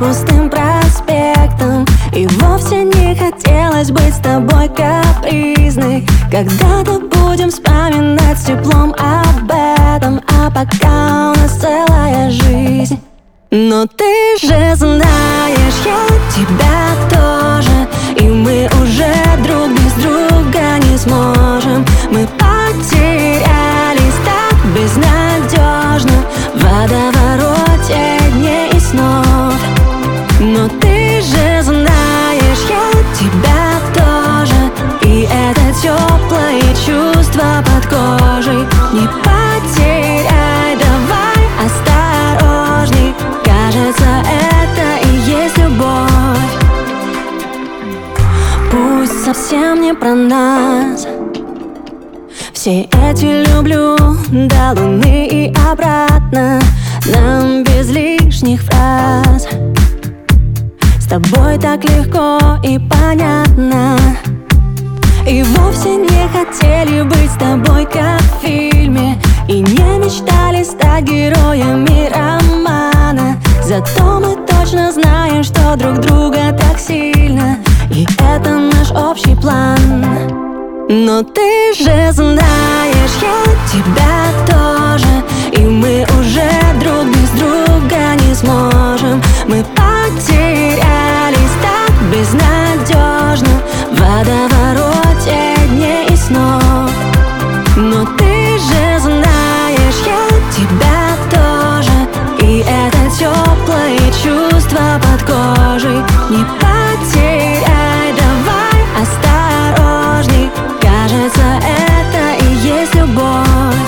пустым проспектом. И вовсе не хотелось быть с тобой капризной. Когда-то будем вспоминать с теплом об этом, а пока у нас целая жизнь. Но ты же знаешь, я тебя тоже, и мы уже друг без друга не сможем. Мы потерялись так безнадежно в водовороте дней и снов. Но ты же знаешь, я тебя тоже, и это теплое чувство под кожей. Не потеряй, давай осторожней. Кажется, это и есть любовь. Пусть совсем не про нас. Все эти люблю до луны и обратно. Нам без лишних фраз. С тобой так легко и понятно. И вовсе не хотели быть с тобой как в фильме, и не мечтали стать героями романа. Зато мы точно знаем, что друг друга так сильно, и это наш общий план. Но ты же знаешь, я тебя тоже, и мы уже друг без друга не сможем. Мы потерялись так безнадежно в водовороте дней и снов. Но ты же знаешь, я тебя тоже, и это теплое чувство под кожей. Не потеряй, давай осторожней. Кажется, это и есть любовь.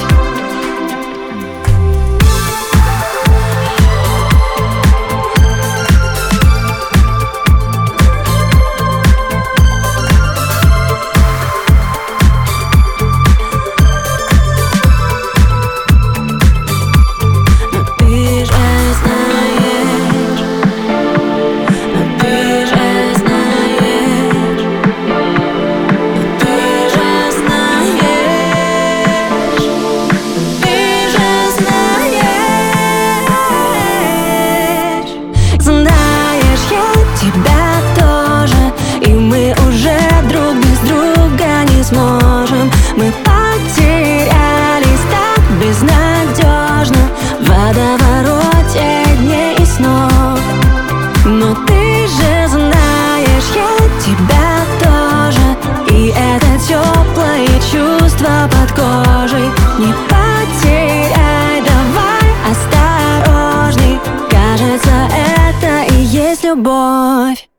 Тебя тоже, и мы уже друг без друга не сможем. Мы потерялись так безнадежно в водовороте дней и снов. Но ты же знаешь, я тебя тоже, и это теплое чувство под кожей. Не потеряй, давай осторожней. Кажется, это и есть любовь.